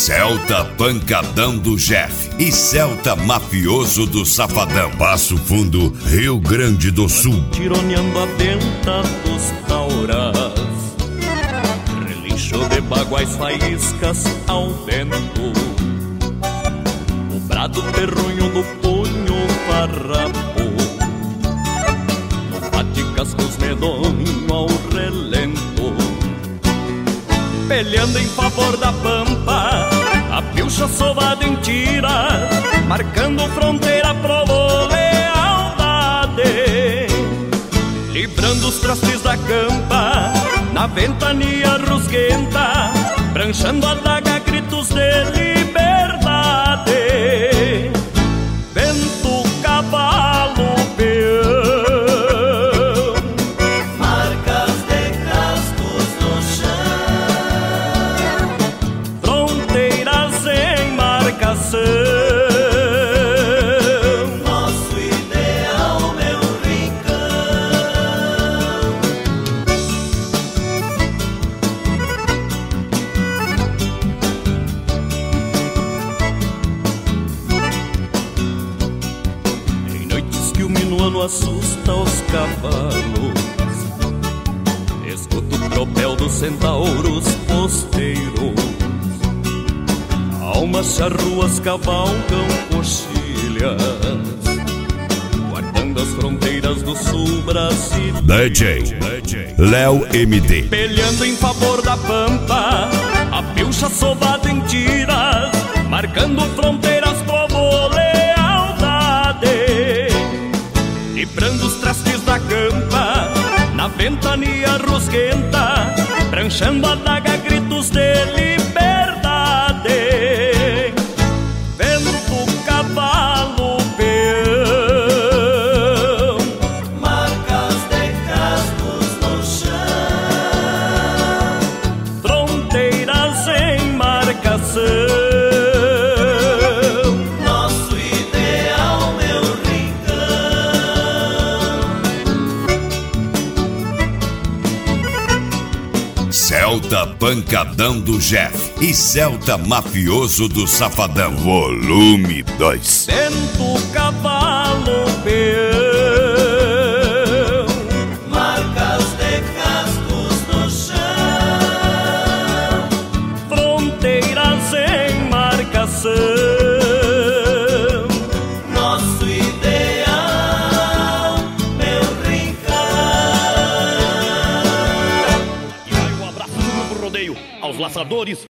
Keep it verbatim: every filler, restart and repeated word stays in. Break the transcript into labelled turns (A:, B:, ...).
A: Celta Pancadão do Jeff e Celta Mafioso do Safadão. Passo Fundo, Rio Grande do Sul.
B: Tironeando a venta dos tauras, relincho de baguais faíscas ao vento, o brado terrunho do punho farrapo, no bate-cascos medonho ao relento, peleando em favor da pampa, a pilcha sovada em tira, marcando fronteira, provou lealdade, livrando os trastes da campa, na ventania rusguenta, pranchando a daga, gritos de liberdade. Vento, cavalo, peão,
C: marcas de cascos no chão,
B: fronteiras em marcação.
C: nosso ideal, meu rincão.
B: Em noites que o minuano assusta os cavalos, escuto o tropel dos centauros posteiros, almas charruas cavalgam coxilhas, guardando as fronteiras do sul brasileiro.
A: D J Léo M D.
B: Peleando em favor da pampa, a pilcha sovada em tiras, marcando fronteiras, povo lealdade, livrando os trastes da campa, na ventania rusguenta, pranchando a daga, gritos de liberdade. Vento, cavalo, peão,
C: Marcas de cascos no chão,
B: fronteiras em marcação.
C: nosso ideal, meu rincão.
A: Celta Pancadão do Jeff e Celta Mafioso do Safadão. Volume dois.
B: Vento, cavalo, peão,
C: Marcas de cascos no chão,
B: fronteiras em marcação.
C: nosso ideal, meu rincão.
B: E vai um abraço no rodeio aos laçadores